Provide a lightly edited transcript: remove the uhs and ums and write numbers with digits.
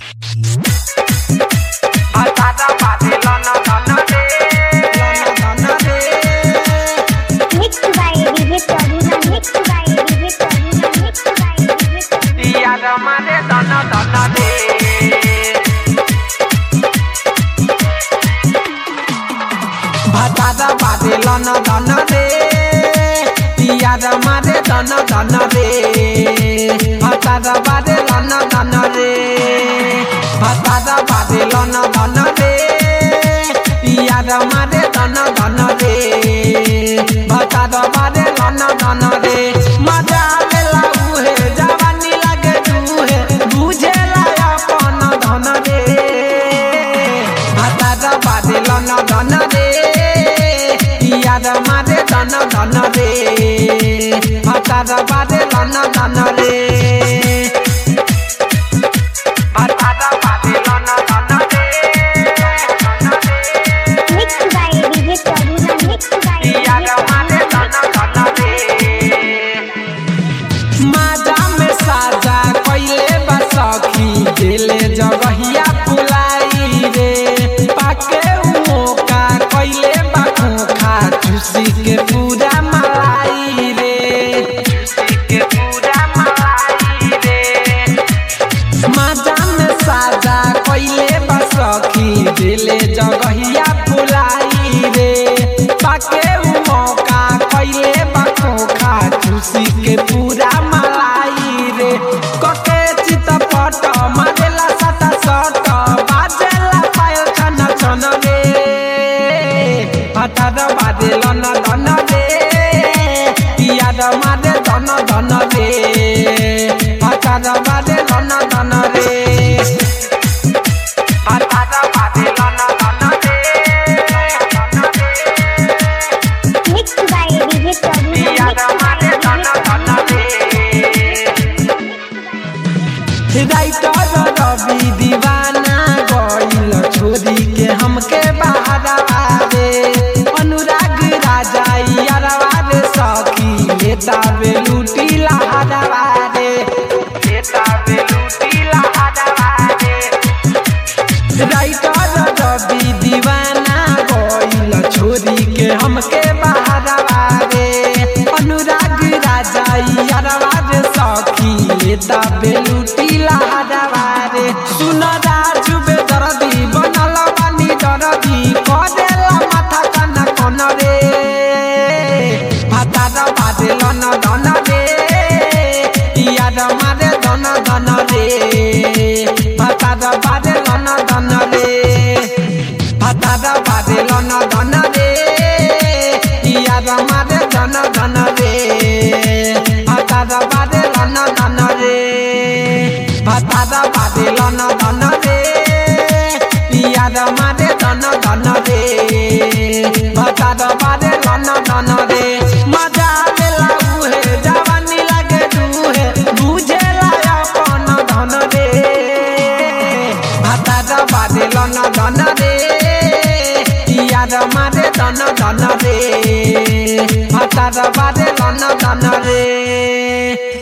भातारा बादे लन धन रे पियार मारे धन धन रे भातारा बादे लन धन रे भातारा बादे लन धन रे पियार मारे धन धन रे भातारा बादे लन धन रे मजा लेला उहे जवानी लागे तूहे बुझेला अपन धन रे भातारा बादे लन धन रे पियार मारे धन धन रे भातारा बादे लन धन रे भातारा बादे लन धन रे पियार मारे धन धन रे माजा में साजा कइले बा सखी दिले जगहिया फुलाई रे पाके मौका कइले बा खोखा खुशी के पूरा मलाई रे खुशी के पूरा मलाई रे माजा में साजा कइले बा सखी दिले जगहिया फुलाई रे पाके मौका कइले बा खोखा खुशी के पूरा मलाई रे कके चितपट मारेला सटा सट बाजेला पायल छन छन रे भातारा बादे लन धन रे पियार मारे धन धन रे भातारा बादे लन धन रे भातारा बादे लन धन रे पियार मारे धन धन रे राइटर रवि दीवाना गइल छोरी के हमके बहादवा रे अनुराग राजा यारवा रे सखी लेता बे लूटी लहादवा रे लेता बे लूटी लहादवा रे राइटर रवि दीवाना गइल छोरी के हमके बहादवा रे अनुराग राजा यारवा रे सखी लेता बे लूटी लहादवा रे सुन राजू बे दर्दी बनल बानी दर्दी कदेला माथा काना कोन रे भातारा बादे लन धन रे पियार मारे धन धन रे भातारा बादे लन धन रे भातारा बादे लन धन रे पियार मारे धन धन रे भातारा बादे लन धन रे भातारा बादे लन धन रे पियार मारे धन धन रे भातारा बादे लन धन रे मजा लेला उहे जवानी लागे तूहे बुझेला अपन धन रे भातारा बादे लन धन रे पियार मारे धन धन रे भातारा बादे लन धन रे।